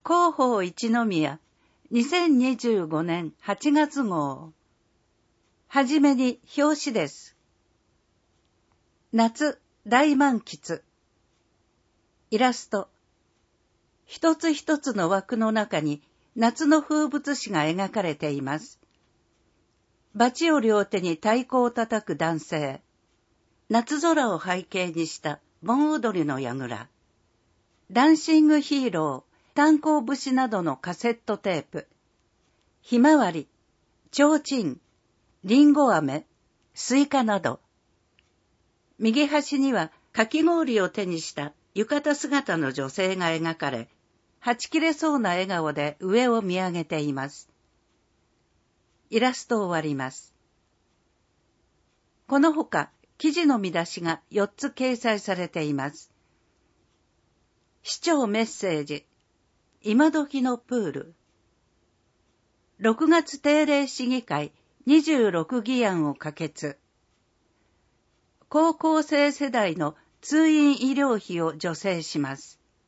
広報一宮2025年8月号。はじめに表紙です。夏大満喫。イラスト。一つ一つの枠の中に夏の風物詩が描かれています。バチを両手に太鼓を叩く男性。夏空を背景にした盆踊りの櫓。ダンシングヒーロー、炭鉱節などのカセットテープ。ひまわり、提灯、りんご飴、スイカなど。右端にはかき氷を手にした浴衣姿の女性が描かれ、はち切れそうな笑顔で上を見上げています。イラスト終わります。このほか、記事の見出しが4つ掲載されています。市長メッセージ。今時のプール。6月定例市議会26議案を可決。高校生世代の通院医療費を助成します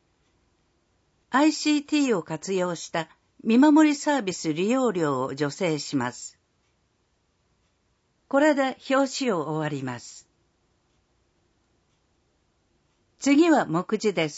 。ICT を活用した見守りサービス利用料を助成します。これで表紙を終わります。次は目次です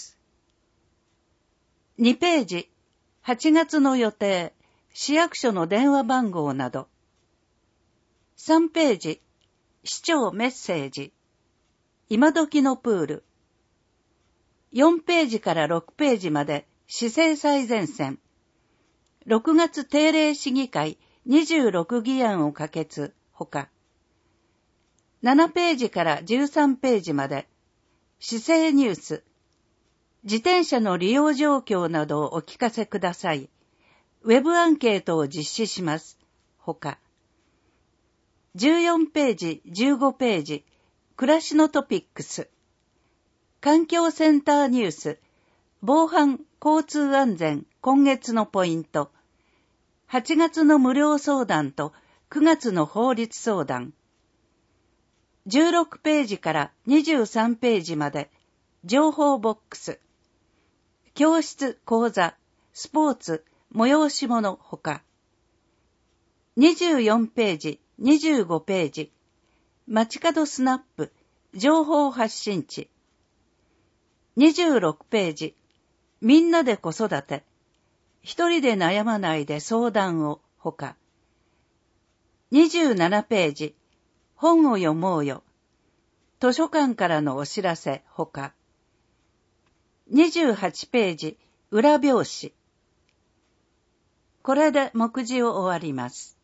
。2ページ、8月の予定、市役所の電話番号など。3ページ、市長メッセージ、今時のプール。4ページから6ページまで市政最前線。6月定例市議会26議案を可決、ほか。7ページから13ページまで市政ニュース。自転車の利用状況などをお聞かせください。ウェブアンケートを実施します。ほか。14ページ、15ページ、暮らしのトピックス。環境センターニュース。防犯、交通安全、今月のポイント。8月の無料相談と9月の法律相談。16ページから23ページまで、情報ボックス。教室、講座、スポーツ、催し物ほか。24ページ、25ページ、街角スナップ、情報発信地。26ページ、みんなで子育て、一人で悩まないで相談をほか。27ページ、本を読もうよ、図書館からのお知らせほか。28ページ、裏表紙。これで目次を終わります。